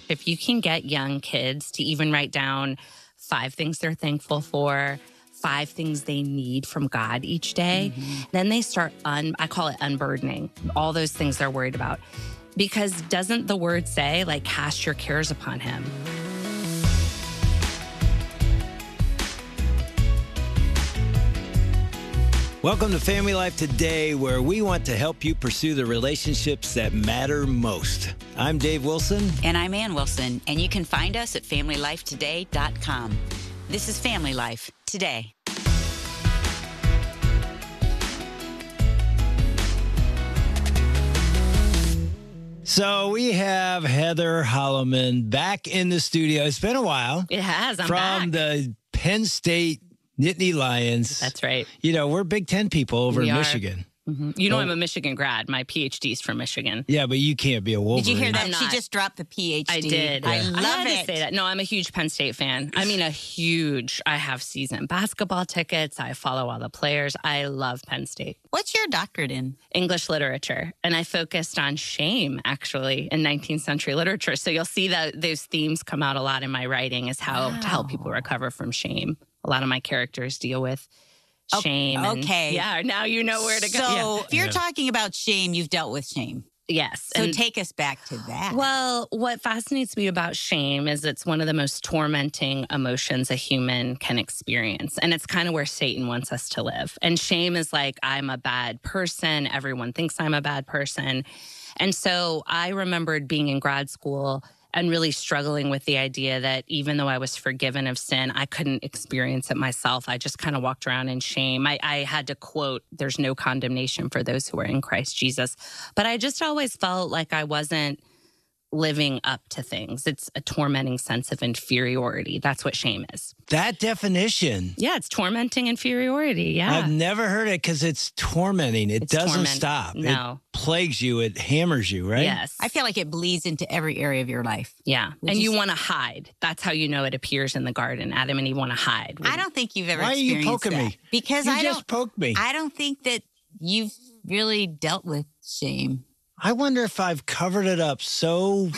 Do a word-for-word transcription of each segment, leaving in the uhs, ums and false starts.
If you can get young kids to even write down five things they're thankful for, five things they need from God each day, mm-hmm. then they start, un, I call it unburdening, all those things they're worried about. Because doesn't the word say, like, cast your cares upon him? Welcome to Family Life Today, where we want to help you pursue the relationships that matter most. I'm Dave Wilson. And I'm Ann Wilson. And you can find us at family life today dot com. This is Family Life Today. So we have Heather Holleman back in the studio. It's been a while. It has. I'm From back. the Penn State Nittany Lions. That's right. You know, we're Big Ten people over we in are. Michigan. Mm-hmm. You know, well, I'm a Michigan grad. My P H D's from Michigan. Yeah, but you can't be a Wolverine. Did you hear that? She just dropped the P H D. I did. I yeah. love I had it. to say that. No, I'm a huge Penn State fan. I mean, a huge. I have season basketball tickets. I follow all the players. I love Penn State. What's your doctorate in? English literature. And I focused on shame, actually, in nineteenth century literature. So you'll see that those themes come out a lot in my writing, is how wow. to help people recover from shame. A lot of my characters deal with shame. Okay. And, yeah, now you know where to so go. So yeah. if you're yeah. talking about shame, you've dealt with shame. Yes. So and, take us back to that. Well, what fascinates me about shame is it's one of the most tormenting emotions a human can experience. And it's kind of where Satan wants us to live. And shame is like, I'm a bad person. Everyone thinks I'm a bad person. And so I remembered being in grad school and really struggling with the idea that even though I was forgiven of sin, I couldn't experience it myself. I just kind of walked around in shame. I, I had to quote, there's no condemnation for those who are in Christ Jesus. But I just always felt like I wasn't living up to things. It's a tormenting sense of inferiority. That's what shame is. That definition. Yeah, it's tormenting inferiority. Yeah. I've never heard it because it's tormenting. It It's doesn't torment- stop. No. It plagues you. It hammers you, right? Yes. I feel like it bleeds into every area of your life. Yeah. Would and you you s- want to hide. That's how you know it appears in the garden. Adam and Eve want to hide. I don't think you've ever Why are you experienced poking that. me? Because You I just don't poked me. I don't think that you've really dealt with shame. I wonder if I've covered it up so,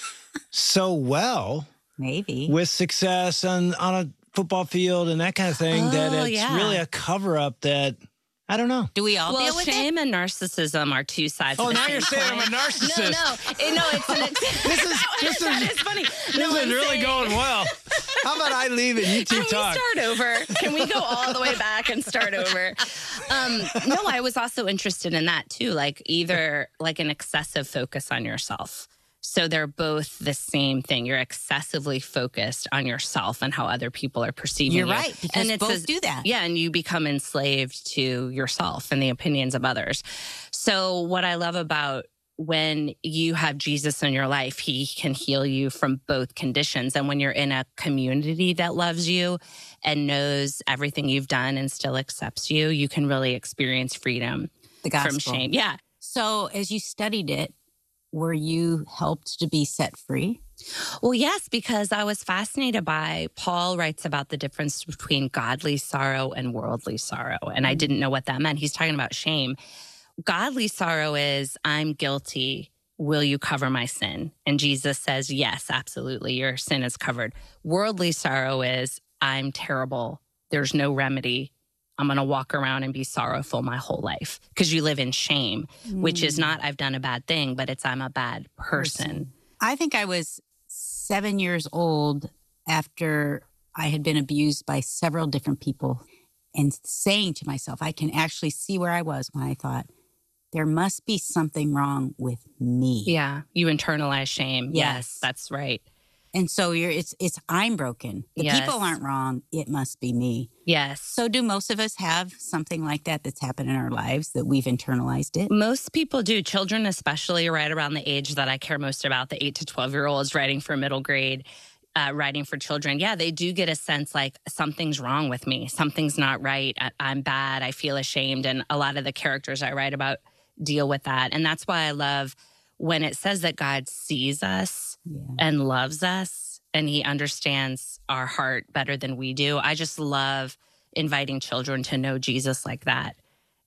so well Maybe. with success on, on a football field and that kind of thing that Oh, it's yeah. really a cover-up that, I don't know. Do we all Well, deal with it? shame and narcissism are two sides Oh, of the now same you're saying I'm a coin. narcissist. No, no. It- no, it's an ex- This is- that, this that is- is funny. This No, is I'm really saying- going well. How about I leave and you two Can talk? we start over? Can we go all the way back and start over? Um, no, I was also interested in that too, like either like an excessive focus on yourself. So they're both the same thing. You're excessively focused on yourself and how other people are perceiving You're you. right, because and it's both a- do that. Yeah, and you become enslaved to yourself and the opinions of others. So what I love about when you have Jesus in your life, he can heal you from both conditions. And when you're in a community that loves you and knows everything you've done and still accepts you, you can really experience freedom The gospel. from shame. Yeah. So as you studied it, were you helped to be set free? Well, yes, because I was fascinated by, Paul writes about the difference between godly sorrow and worldly sorrow. And I didn't know what that meant. He's talking about shame. Godly sorrow is, I'm guilty. Will you cover my sin? And Jesus says, yes, absolutely. Your sin is covered. Worldly sorrow is, I'm terrible. There's no remedy. I'm going to walk around and be sorrowful my whole life because you live in shame, mm. which is not, I've done a bad thing, but it's, I'm a bad person. I think I was seven years old after I had been abused by several different people and saying to myself, I can actually see where I was when I thought, there must be something wrong with me. Yeah. You internalize shame. Yes, Yes. that's right. And so you're it's it's I'm broken. The Yes. people aren't wrong. It must be me. Yes. So do most of us have something like that that's happened in our lives that we've internalized it? Most people do. Children, especially right around the age that I care most about, the eight to twelve year olds writing for middle grade, uh, writing for children. Yeah, they do get a sense like something's wrong with me. Something's not right. I, I'm bad. I feel ashamed. And a lot of the characters I write about deal with that. And that's why I love when it says that God sees us Yeah. and loves us and he understands our heart better than we do. I just love inviting children to know Jesus like that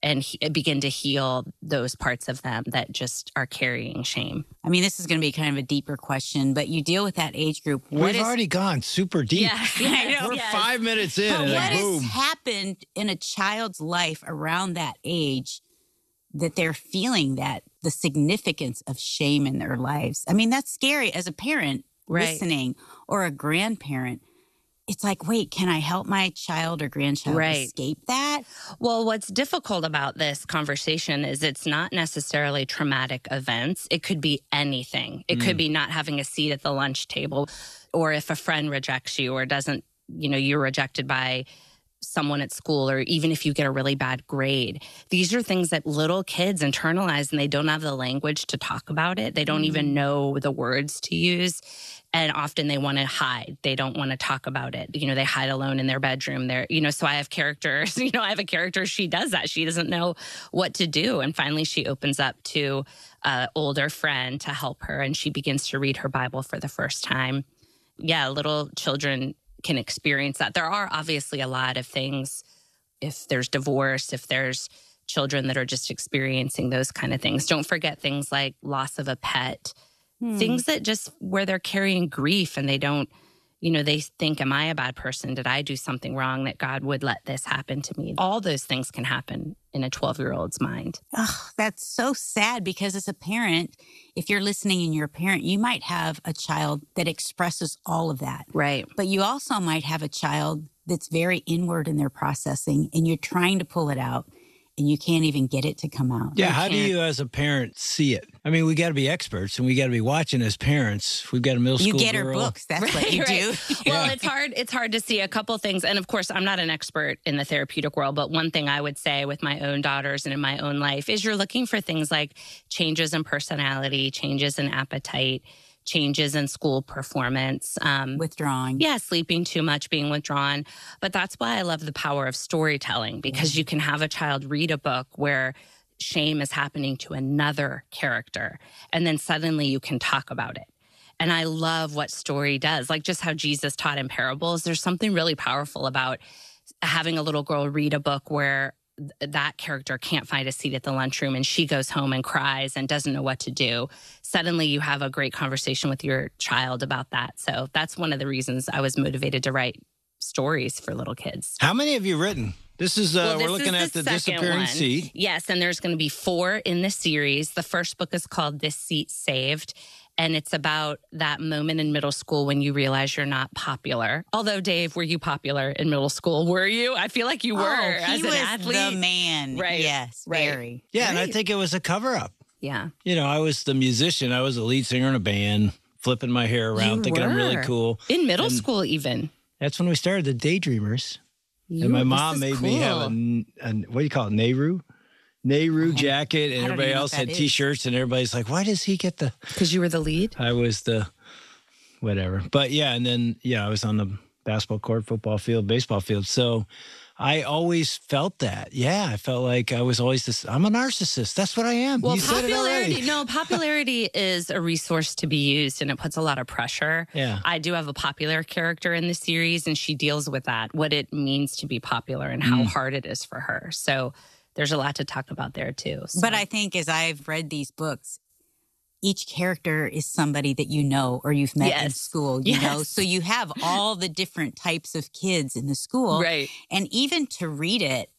and he, begin to heal those parts of them that just are carrying shame. I mean, this is going to be kind of a deeper question, but you deal with that age group. What We've is, already gone super deep. Yes, yes, We're yes. five minutes in but and what then boom. has happened in a child's life around that age that they're feeling that the significance of shame in their lives? I mean, that's scary as a parent Right. listening or a grandparent. It's like, wait, can I help my child or grandchild Right. escape that? Well, what's difficult about this conversation is it's not necessarily traumatic events. It could be anything. It could be not having a seat at the lunch table, or if a friend rejects you or doesn't, you know, you're rejected by someone at school, or even if you get a really bad grade. These are things that little kids internalize, and they don't have the language to talk about it. They don't even know the words to use. And often they want to hide. They don't want to talk about it. You know, they hide alone in their bedroom. They're, you know, so I have characters, you know, I have a character, she does that. She doesn't know what to do. And finally she opens up to an older friend to help her, and she begins to read her Bible for the first time. Yeah, little children can experience that. There are obviously a lot of things, if there's divorce, if there's children that are just experiencing those kind of things. Don't forget things like loss of a pet, hmm. things that just where they're carrying grief and they don't, you know, they think, am I a bad person? Did I do something wrong that God would let this happen to me? All those things can happen in a twelve-year-old's mind. Oh, that's so sad, because as a parent, if you're listening and you're a parent, you might have a child that expresses all of that. Right. But you also might have a child that's very inward in their processing, and you're trying to pull it out and you can't even get it to come out. Yeah, You how do can't- you as a parent see it? I mean, we got to be experts and we got to be watching as parents. We've got a middle You school get her girl. books. That's what you do. Well, Yeah. it's hard. It's hard to see a couple things. And of course, I'm not an expert in the therapeutic world, but one thing I would say with my own daughters and in my own life is you're looking for things like changes in personality, changes in appetite, changes in school performance. Um, Withdrawing. Yeah, sleeping too much, being withdrawn. But that's why I love the power of storytelling, because you can have a child read a book where shame is happening to another character, and then suddenly you can talk about it. And I love what story does, like just how Jesus taught in parables. There's something really powerful about having a little girl read a book where th- that character can't find a seat at the lunchroom and she goes home and cries and doesn't know what to do. Suddenly you have a great conversation with your child about that. So that's one of the reasons I was motivated to write stories for little kids. How many have you written? This is, uh, Well, this we're looking is at the, second disappearing one. seat. Yes, and there's going to be four in the series. The first book is called This Seat Saved, and it's about that moment in middle school when you realize you're not popular. Although, Dave, were you popular in middle school? Were you? I feel like you were Oh, as he an was athlete. the man. Right, Yes, right. very. Yeah, and I Right. think it was a cover up. Yeah. You know, I was the musician. I was the lead singer in a band, flipping my hair around, You thinking I'm really were. cool. In middle And school, even. That's when we started the Daydreamers. You- And my this mom is made me have a, cool. n- a- what do you call it, Nehru? Nehru jacket, and I don't everybody even know else what had that is. T-shirts, and everybody's like, why does he get the... Because you were the lead? I was the whatever. But yeah, and then, yeah, I was on the basketball court, football field, baseball field. So I always felt that. Yeah, I felt like I was always this, I'm a narcissist. That's what I am. Well, you said it popularity, already. no, popularity is a resource to be used, and it puts a lot of pressure. Yeah. I do have a popular character in the series, and she deals with that, what it means to be popular and how Mm. hard it is for her. So there's a lot to talk about there, too. So- But I think as I've read these books, each character is somebody that you know or you've met in Yes. school, you know? Yes. So you have all the different types of kids in the school. Right. And even to read it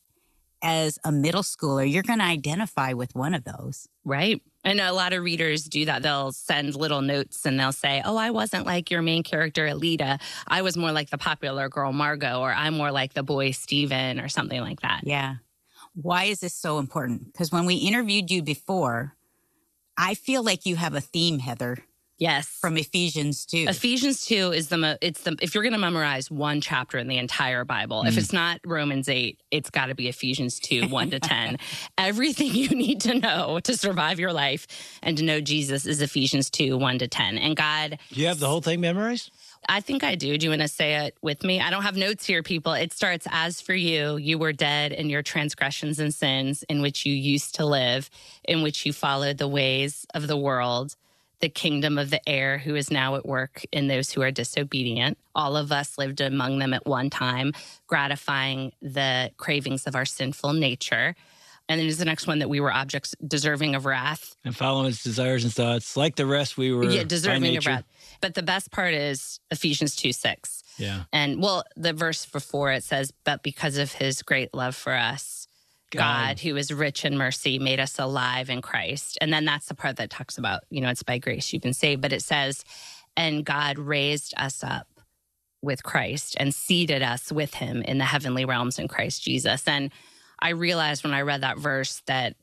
as a middle schooler, you're going to identify with one of those. Right. And a lot of readers do that. They'll send little notes and they'll say, oh, I wasn't like your main character, Alita. I was more like the popular girl, Margot, or I'm more like the boy, Steven, or something like that. Yeah. Why is this so important? Because when we interviewed you before, I feel like you have a theme, Heather, Yes. from Ephesians two. Ephesians two is the, mo- it's the, if you're going to memorize one chapter in the entire Bible, if it's not Romans eight, it's got to be Ephesians two, one to ten. Everything you need to know to survive your life and to know Jesus is Ephesians two, one to ten. And God, Do you have the whole thing memorized? I think I do. Do you want to say it with me? I don't have notes here, people. It starts, as for you, you were dead in your transgressions and sins in which you used to live, in which you followed the ways of the world, the kingdom of the air, who is now at work in those who are disobedient. All of us lived among them at one time, gratifying the cravings of our sinful nature. And then there's the next one that we were objects deserving of wrath. And following its desires and thoughts. Like the rest, we were Yeah, deserving by of nature. wrath. But the best part is Ephesians two six. Yeah. And well, the verse before it says, but because of his great love for us, God. God, who is rich in mercy, made us alive in Christ. And then that's the part that talks about, you know, it's by grace you've been saved. But it says, and God raised us up with Christ and seated us with him in the heavenly realms in Christ Jesus. And I realized when I read that verse that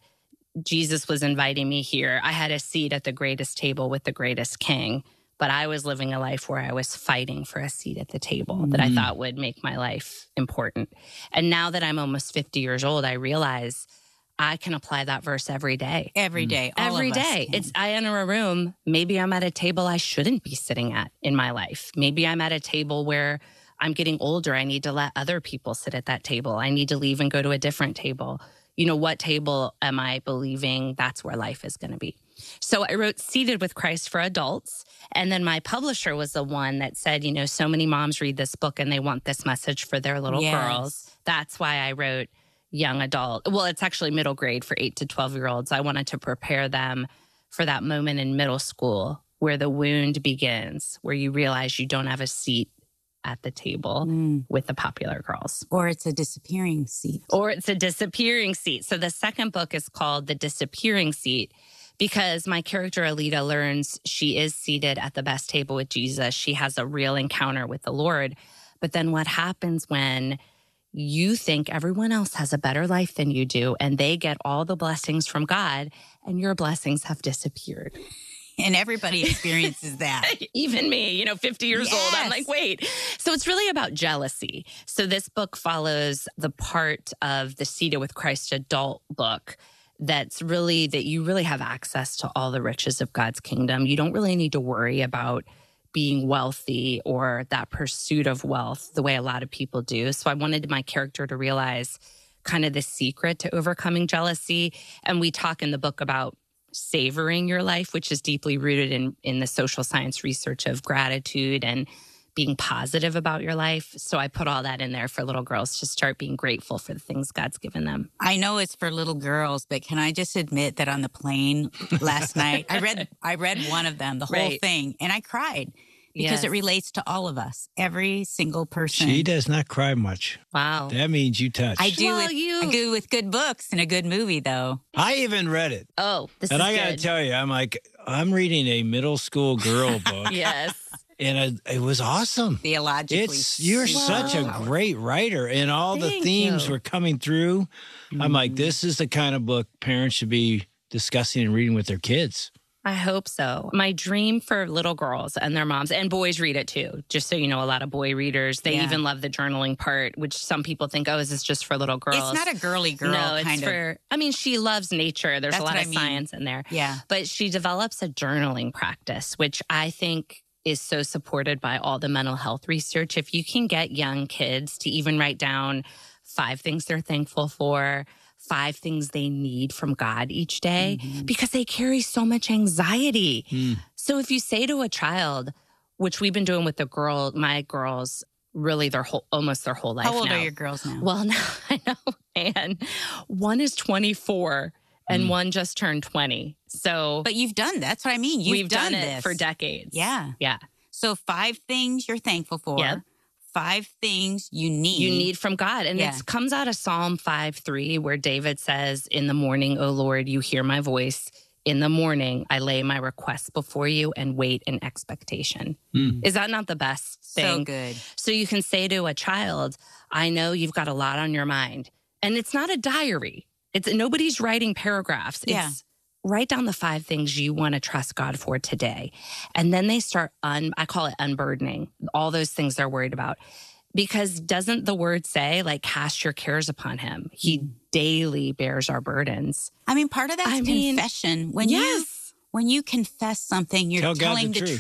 Jesus was inviting me here. I had a seat at the greatest table with the greatest king, but I was living a life where I was fighting for a seat at the table mm. that I thought would make my life important. And now that I'm almost fifty years old, I realize I can apply that verse every day. Every day. All every of us day. can. It's I enter a room, maybe I'm at a table I shouldn't be sitting at in my life. Maybe I'm at a table where I'm getting older. I need to let other people sit at that table. I need to leave and go to a different table. You know, what table am I believing that's where life is going to be? So I wrote Seated with Christ for adults. And then my publisher was the one that said, you know, so many moms read this book and they want this message for their little Yes. girls. That's why I wrote young adult. Well, it's actually middle grade for eight to twelve year olds. I wanted to prepare them for that moment in middle school where the wound begins, where you realize you don't have a seat at the table mm. with the popular girls. Or it's a disappearing seat. Or it's a disappearing seat. So the second book is called The Disappearing Seat because my character Alita learns she is seated at the best table with Jesus. She has a real encounter with the Lord. But then what happens when you think everyone else has a better life than you do and they get all the blessings from God and your blessings have disappeared? And everybody experiences that. Even me, you know, fifty years Yes. old, I'm like, wait. So it's really about jealousy. So this book follows the part of the Seated with Christ adult book that's really, that you really have access to all the riches of God's kingdom. You don't really need to worry about being wealthy or that pursuit of wealth the way a lot of people do. So I wanted my character to realize kind of the secret to overcoming jealousy. And we talk in the book about savoring your life, which is deeply rooted in, in the social science research of gratitude and being positive about your life. So I put all that in there for little girls to start being grateful for the things God's given them. I know it's for little girls, but can I just admit that on the plane last night, I read I read one of them, the whole Right. thing, and I cried because Yes. it relates to all of us, every single person. She does not cry much. Wow. That means you touch. I do Well, with you- I do with good books and a good movie, though. I even read it. Oh, this And is I got to good. tell you, I'm like, I'm reading a middle school girl book. Yes. And it, it was awesome. Theologically, It's You're super such a powerful. great writer, and all the Thank themes you. were coming through. I'm like, this is the kind of book parents should be discussing and reading with their kids. I hope so. My dream for little girls and their moms, and boys read it too, just so you know, a lot of boy readers, they Yeah. even love the journaling part, which some people think, oh, is this just for little girls? It's not a girly girl No, it's kind of. for, I mean, she loves nature. There's That's a lot what of I mean. science in there. Yeah. But she develops a journaling practice, which I think is so supported by all the mental health research. If you can get young kids to even write down five things they're thankful for, five things they need from God each day, Mm-hmm. because they carry so much anxiety. Mm. So if you say to a child, which we've been doing with the girl, my girls, really their whole, almost their whole life How old now. are your girls now? Well, now I know, and one is twenty-four and one just turned twenty. So But you've done that's what I mean. You've we've done, it this. for decades. Yeah. Yeah. So five things you're thankful for. Yep. Five things you need. You need from God. And Yeah. it comes out of Psalm five three, where David says, in the morning, O Lord, you hear my voice. In the morning, I lay my requests before you and wait in expectation. Mm. Is that not the best thing? So good. So you can say to a child, I know you've got a lot on your mind. And it's not a diary. It's nobody's writing paragraphs. Yeah. It's write down the five things you want to trust God for today. And then they start, un, I call it unburdening, all those things they're worried about. Because doesn't the word say, like, cast your cares upon him? He daily bears our burdens. I mean, part of that's I mean, confession. When you yes. when you confess something, you're Tell God telling the the truth. truth.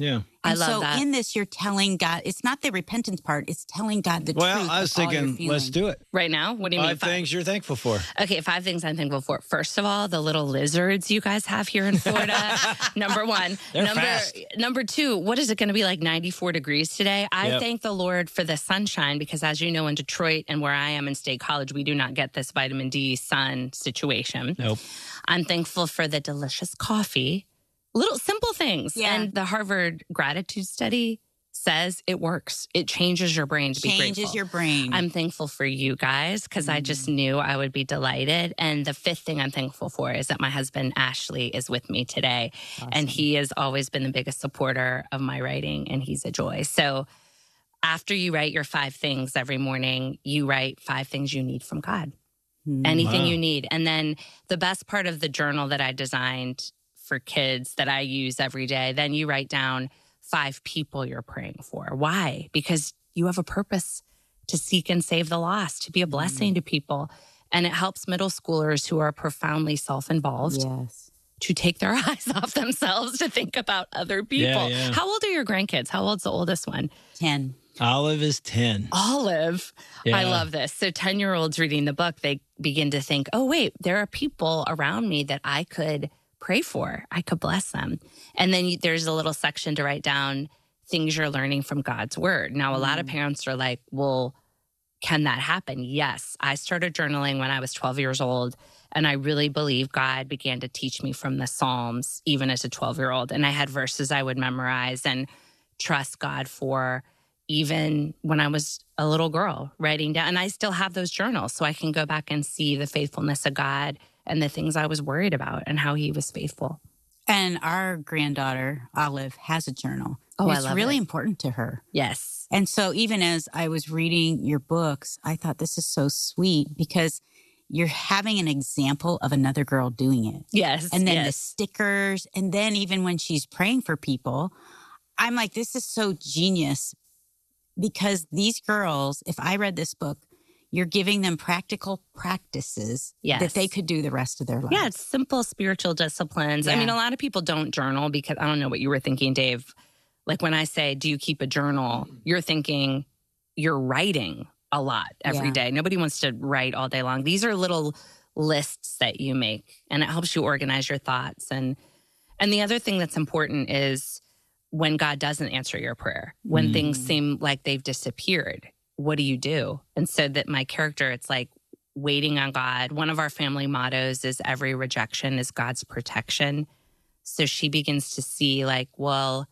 Yeah. I And love so that. in this, you're telling God, it's not the repentance part, it's telling God the Well, truth. I was of all you're thinking, let's feeling. do it. Right now? What do you mean? Five things you're thankful for. Okay, five things I'm thankful for. First of all, the little lizards you guys have here in Florida. Number one. They're number fast. number two, what is it going to be like ninety-four degrees today? I Yep. thank the Lord for the sunshine because as you know, in Detroit and where I am in State College, we do not get this vitamin D sun situation. Nope. I'm thankful for the delicious coffee. Little simple things. Yeah. And the Harvard gratitude study says it works. It changes your brain to be grateful. Changes your brain. I'm thankful for you guys because I just knew I would be delighted. And the fifth thing I'm thankful for is that my husband, Ashley, is with me today. And he has always been the biggest supporter of my writing, and he's a joy. So after you write your five things every morning, you write five things you need from God, anything Wow. you need. And then the best part of the journal that I designed for kids that I use every day, then you write down five people you're praying for. Why? Because you have a purpose to seek and save the lost, to be a blessing to people. And it helps middle schoolers who are profoundly self-involved Yes. to take their eyes off themselves to think about other people. Yeah, yeah. How old are your grandkids? How old's the oldest one? ten. Olive is ten. Olive. Yeah. I love this. So ten-year-olds reading the book, they begin to think, oh, wait, there are people around me that I could pray for. I could bless them. And then you, there's a little section to write down things you're learning from God's word. Now, a lot of parents are like, well, can that happen? Yes. I started journaling when I was twelve years old. And I really believe God began to teach me from the Psalms, even as a twelve-year-old. And I had verses I would memorize and trust God for even when I was a little girl, writing down. And I still have those journals so I can go back and see the faithfulness of God and the things I was worried about and how he was faithful. And our granddaughter, Olive, has a journal. Oh, And I it's love really it. important to her. Yes. And so even as I was reading your books, I thought this is so sweet because you're having an example of another girl doing it. Yes. And then the yes. stickers. And then even when she's praying for people, I'm like, this is so genius because these girls, if I read this book, you're giving them practical practices Yes. that they could do the rest of their life. Yeah, it's simple spiritual disciplines. I Yeah. mean, a lot of people don't journal because I don't know what you were thinking, Dave. Like when I say, do you keep a journal? You're thinking you're writing a lot every Yeah. day. Nobody wants to write all day long. These are little lists that you make and it helps you organize your thoughts. And and the other thing that's important is when God doesn't answer your prayer, when Mm. things seem like they've disappeared, what do you do? And so that my character, it's like waiting on God. One of our family mottos is every rejection is God's protection. So she begins to see like, well,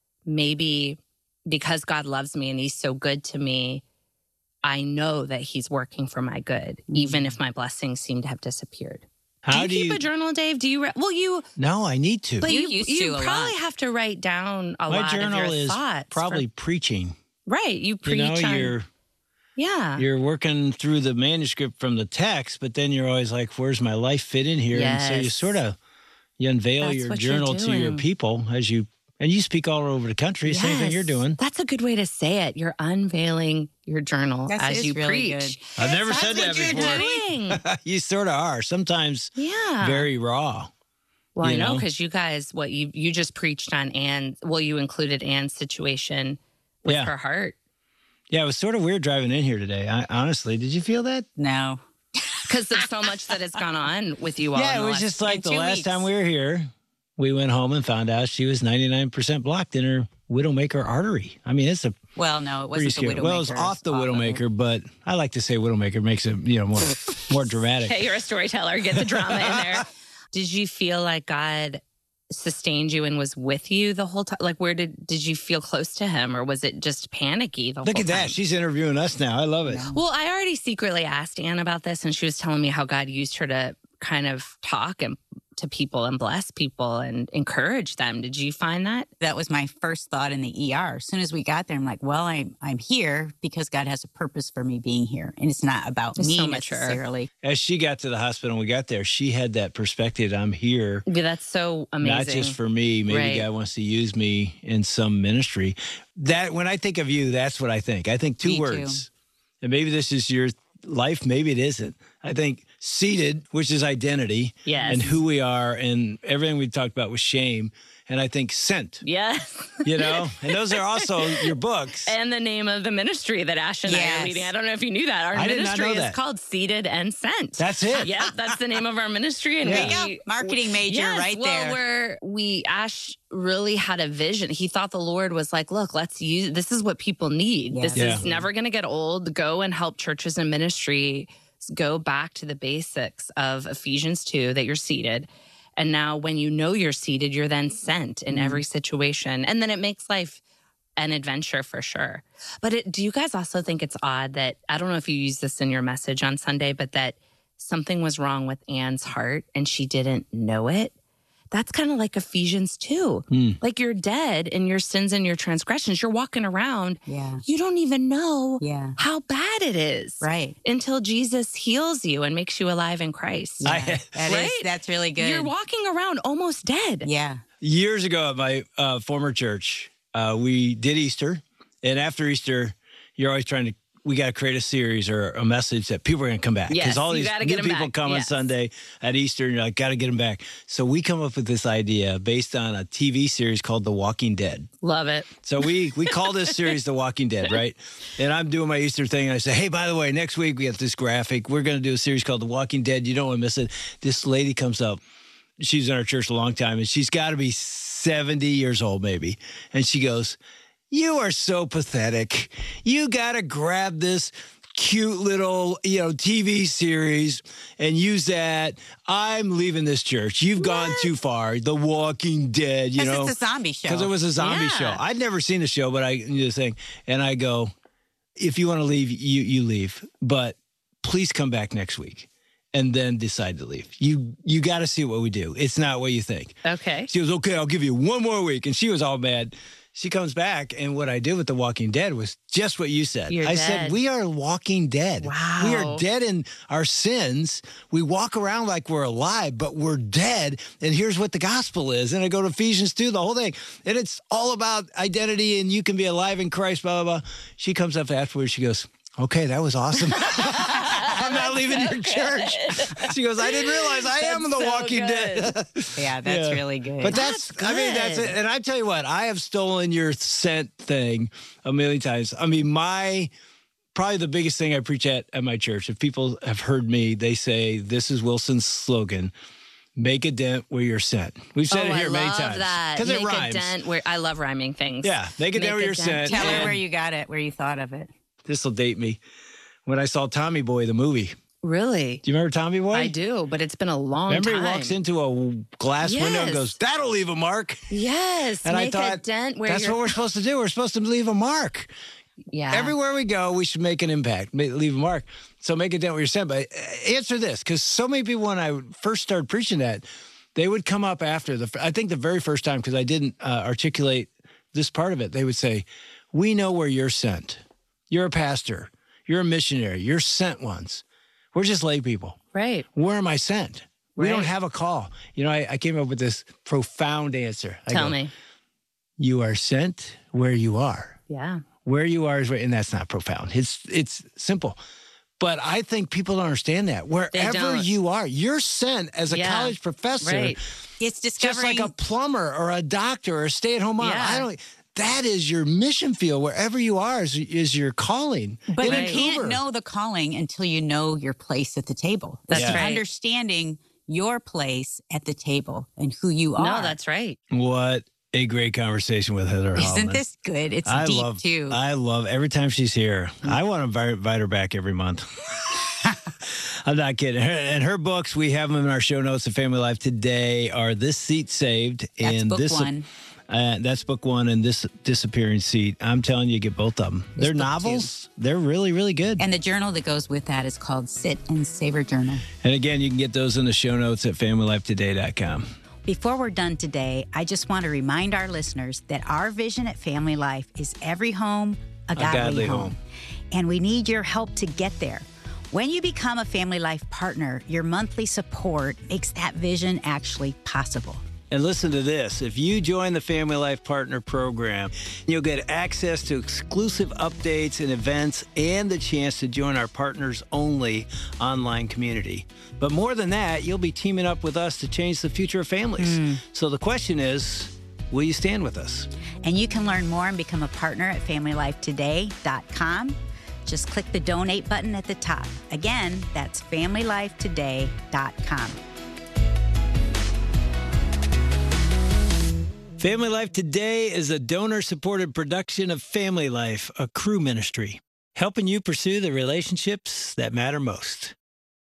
maybe because God loves me and he's so good to me, I know that he's working for my good, even if my blessings seem to have disappeared. How do you keep a journal, Dave? Do you? Re- well, you. No, I need to. But You you, used you to a probably lot. have to write down a My lot of journal your is thoughts. for- probably preaching. right. You You preach know, on. you're yeah. you're working through the manuscript from the text, but then you're always like, where's my life fit in here? And so you Yes. sort of you unveil That's your what you're journal to your doing. people as you and you speak all over the country. Same thing you're Yes. doing. That's a good way to say it. You're unveiling your journal That as is you really preach. good. I've never That's said that what you're before. Doing. You sort of are. Sometimes Yeah. very raw. Well, you I know know? because you guys, what you you just preached on Anne. Well, you included Anne's situation with Yeah. her heart Yeah, it was sort of weird driving in here today. I, honestly, did you feel that? No. because of so much that has gone on with you all. Yeah, in it the was last- just like in the two last weeks. time we were here, we went home and found out she was ninety-nine percent blocked in her Widowmaker artery. I mean, it's a Well, no, it pretty wasn't the scary. Widowmaker. Well, it was off the of it. Widowmaker, but I like to say Widowmaker makes it, you know, more more dramatic. Hey, you're a storyteller. Get the drama in there. Did you feel like God sustained you and was with you the whole time? Like, where did did you feel close to him, or was it just panicky the Look whole at time? that. She's interviewing us now. I love it. Well, I already secretly asked Anne about this, and she was telling me how God used her to kind of talk and to people and bless people and encourage them. Did you find that? That was my first thought in the E R. As soon as we got there, I'm like, well, I'm I'm here because God has a purpose for me being here. And it's not about It's me so mature. necessarily. As she got to the hospital and we got there, she had that perspective. I'm here, Yeah, that's so amazing. not just for me. Maybe Right. God wants to use me in some ministry. That when I think of you, that's what I think. I think two Me too. words. And maybe this is your life. Maybe it isn't. I think seated, which is identity, Yes. and who we are, and everything we talked about was shame. And I think sent, Yes. you know, and those are also your books. And the name of the ministry that Ash and I Yes. are leading. I don't know if you knew that. Our I did not ministry know is that. called Seated and Sent. That's it. Yeah, that's the name of our ministry. And Yeah. we, There you go. Marketing major yes, right well, there. where we Ash really had a vision. He thought the Lord was like, look, let's use this is what people need. Yes. This Yeah. is never going to get old. Go and help churches and ministry go back to the basics of Ephesians two, that you're seated. And now when you know you're seated, you're then sent in Mm. every situation. And then it makes life an adventure for sure. But it, do you guys also think it's odd that, I don't know if you used this in your message on Sunday, but that something was wrong with Anne's heart and she didn't know it? That's kind of like Ephesians two. Hmm. Like you're dead in your sins and your transgressions. You're walking around. Yeah. You don't even know Yeah. how bad it is. Right. Until Jesus heals you and makes you alive in Christ. I- That is- Right? that's really good. You're walking around almost dead. Yeah. Years ago at my uh, former church, uh, we did Easter. And after Easter, you're always trying to, we got to create a series or a message that people are going to come back. Yes, Because all you these gotta new get 'em people back. come on Yes. Sunday at Easter, and you're like, got to get them back. So we come up with this idea based on a T V series called The Walking Dead. Love it. So we we call this series The Walking Dead, right? And I'm doing my Easter thing, and I say, hey, by the way, next week we have this graphic. We're going to do a series called The Walking Dead. You don't want to miss it. This lady comes up. She's in our church a long time, and she's got to be seventy years old, maybe. And she goes, you are so pathetic. You got to grab this cute little, you know, T V series and use that. I'm leaving this church. You've gone too far. The Walking Dead, you Because know. it's a zombie show. Because it was a zombie Yeah. show. I'd never seen the show, but I knew the thing. And I go, if you want to leave, you you leave. But please come back next week and then decide to leave. You you got to see what we do. It's not what you think. Okay. She goes, okay, I'll give you one more week. And she was all mad. She comes back, and what I did with The Walking Dead was just what you said. You're I dead. said, we are walking dead. Wow. We are dead in our sins. We walk around like we're alive, but we're dead. And here's what the gospel is. And I go to Ephesians two, the whole thing. And it's all about identity, and you can be alive in Christ, blah, blah, blah. She comes up afterwards. She goes, okay, that was awesome. I'm not leaving your church. She goes, I didn't realize I am That's the so Walking good. Dead. Yeah, that's Yeah. really good. But that's, That's I mean, that's good. it. And I tell you what, I have stolen your scent thing a million times. I mean, my, probably the biggest thing I preach at at my church, if people have heard me, they say, this is Wilson's slogan, make a dent where you're sent. We've said oh, it here I many love times. that. Because it Make rhymes. a dent where I love rhyming things. Yeah, make a dent where you're sent. Tell her And where you got it, where you thought of it. This will date me. When I saw Tommy Boy, the movie. Really? Do you remember Tommy Boy? I do, but it's been a long Remember time. he walks into a glass window and Yes. goes, that'll leave a mark. Yes. And make I thought, a dent where that's you're. what we're supposed to do. We're supposed to leave a mark. yeah. Everywhere we go, we should make an impact, ma- leave a mark. So make a dent where you're sent. But uh, answer this, because so many people, when I first started preaching that, they would come up after the, I think the very first time, because I didn't uh, articulate this part of it, they would say, we know where you're sent. You're a pastor. You're a missionary. You're sent ones. We're just lay people. Right. Where am I sent? We Right. don't have a call. You know, I, I came up with this profound answer. I Tell go, me. You are sent where you are. Yeah. Where you are is where, and that's not profound. It's it's simple. But I think people don't understand that. Wherever don't. you are, you're sent as a Yeah. college professor, Right. It's just discovering. like a plumber or a doctor or a stay-at-home mom. Yeah. I don't. That is your mission field. Wherever you are is, is your calling. But In you an can't Uber. know the calling until you know your place at the table. That's It's right. understanding your place at the table and who you are. No, that's right. What a great conversation with Heather Isn't Hallman. this good? It's I deep love, too. I love every time she's here. I want to invite, invite her back every month. I'm not kidding. Her, and her books, we have them in our show notes at Family Life today, are This Seat Saved. That's and book this, one. Uh, that's book one, and This Disappearing Seat. I'm telling you, get both of them. This They're book novels. They're really, really good. And the journal that goes with that is called Sit and Savor Journal. And again, you can get those in the show notes at family life today dot com. Before we're done today, I just want to remind our listeners that our vision at Family Life is every home a godly, godly home. home. And we need your help to get there. When you become a Family Life partner, your monthly support makes that vision actually possible. And listen to this. If you join the Family Life Partner Program, you'll get access to exclusive updates and events and the chance to join our partners-only online community. But more than that, you'll be teaming up with us to change the future of families. Mm. So the question is, will you stand with us? And you can learn more and become a partner at family life today dot com. Just click the donate button at the top. Again, that's family life today dot com. Family Life Today is a donor-supported production of Family Life, a Cru ministry, helping you pursue the relationships that matter most.